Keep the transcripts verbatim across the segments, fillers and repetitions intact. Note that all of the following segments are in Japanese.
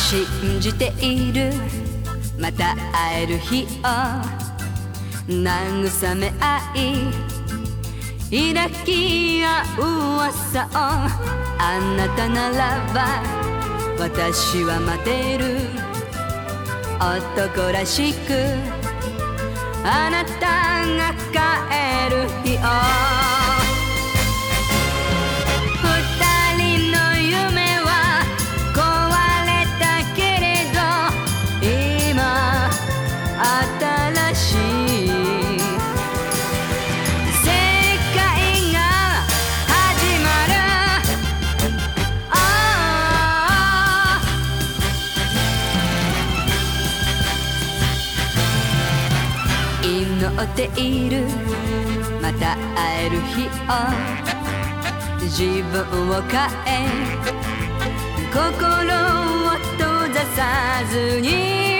信じているまた会える日を慰め合い抱き合う朝をあなたならば私は待てる男らしくあなたが帰る日を二人の夢は壊れたけれど今新しい世界が始まる祈っているまた会える日を自分を変え心を閉ざさずに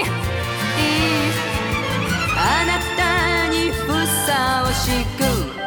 あなたにふさわしく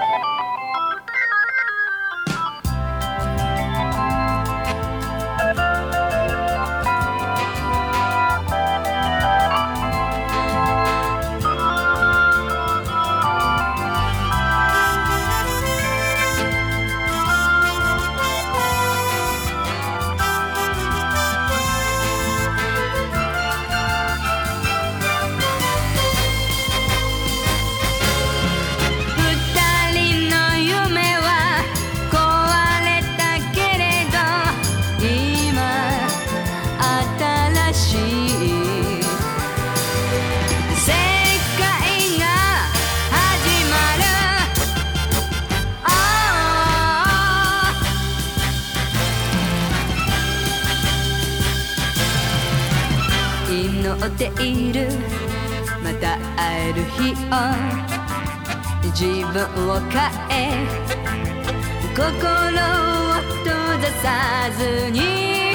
祈っているまた会える日を自分を変え心を閉ざさずに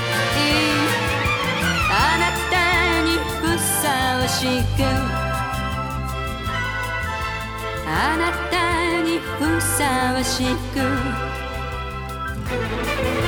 あなたにふさわしくあなたにふさわしく